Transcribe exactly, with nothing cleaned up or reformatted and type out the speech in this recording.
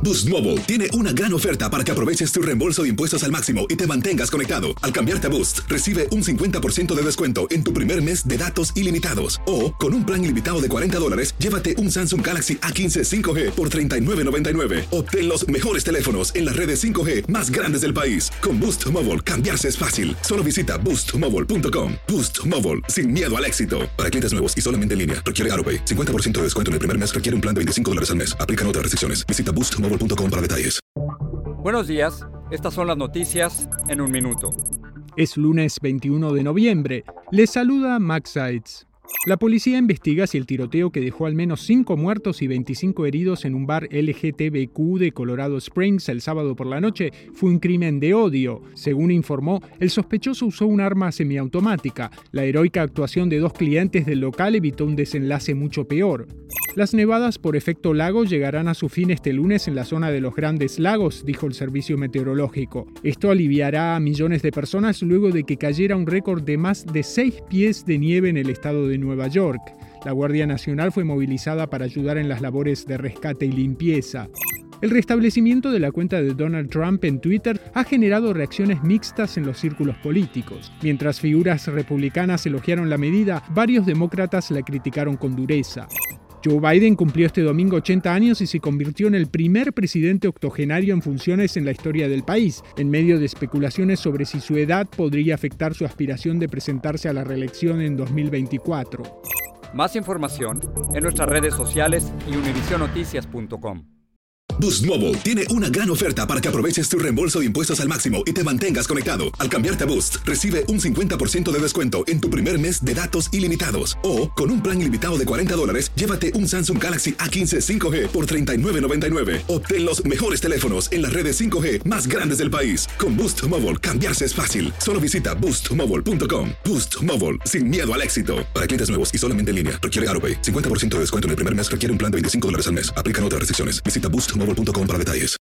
Boost Mobile tiene una gran oferta para que aproveches tu reembolso de impuestos al máximo y te mantengas conectado. Al cambiarte a Boost, recibe un cincuenta por ciento de descuento en tu primer mes de datos ilimitados. O, con un plan ilimitado de cuarenta dólares, llévate un Samsung Galaxy A quince cinco G por treinta y nueve noventa y nueve. Obtén los mejores teléfonos en las redes cinco G más grandes del país. Con Boost Mobile, cambiarse es fácil. Solo visita boost mobile punto com. Boost Mobile, sin miedo al éxito. Para clientes nuevos y solamente en línea, requiere AutoPay. cincuenta por ciento de descuento en el primer mes requiere un plan de veinticinco dólares al mes. Aplican otras restricciones. Visita boost mobile punto com para detalles. Buenos días, estas son las noticias en un minuto. Es lunes veintiuno de noviembre. Les saluda Max Seitz. La policía investiga si el tiroteo que dejó al menos cinco muertos y veinticinco heridos en un bar L G T B Q de Colorado Springs el sábado por la noche fue un crimen de odio. Según informó, el sospechoso usó un arma semiautomática. La heroica actuación de dos clientes del local evitó un desenlace mucho peor. Las nevadas por efecto lago llegarán a su fin este lunes en la zona de los Grandes Lagos, dijo el servicio meteorológico. Esto aliviará a millones de personas luego de que cayera un récord de más de seis pies de nieve en el estado de Nueva York. La Guardia Nacional fue movilizada para ayudar en las labores de rescate y limpieza. El restablecimiento de la cuenta de Donald Trump en Twitter ha generado reacciones mixtas en los círculos políticos. Mientras figuras republicanas elogiaron la medida, varios demócratas la criticaron con dureza. Joe Biden cumplió este domingo ochenta años y se convirtió en el primer presidente octogenario en funciones en la historia del país, en medio de especulaciones sobre si su edad podría afectar su aspiración de presentarse a la reelección en dos mil veinticuatro. Más información en nuestras redes sociales y univision noticias punto com. Boost Mobile tiene una gran oferta para que aproveches tu reembolso de impuestos al máximo y te mantengas conectado. Al cambiarte a Boost, recibe un cincuenta por ciento de descuento en tu primer mes de datos ilimitados. O, con un plan ilimitado de cuarenta dólares, llévate un Samsung Galaxy A quince cinco G por treinta y nueve noventa y nueve. Obtén los mejores teléfonos en las redes cinco G más grandes del país. Con Boost Mobile, cambiarse es fácil. Solo visita boost mobile punto com. Boost Mobile, sin miedo al éxito. Para clientes nuevos y solamente en línea, requiere AutoPay. cincuenta por ciento de descuento en el primer mes requiere un plan de veinticinco dólares al mes. Aplican otras restricciones. Visita boost mobile punto com para detalles.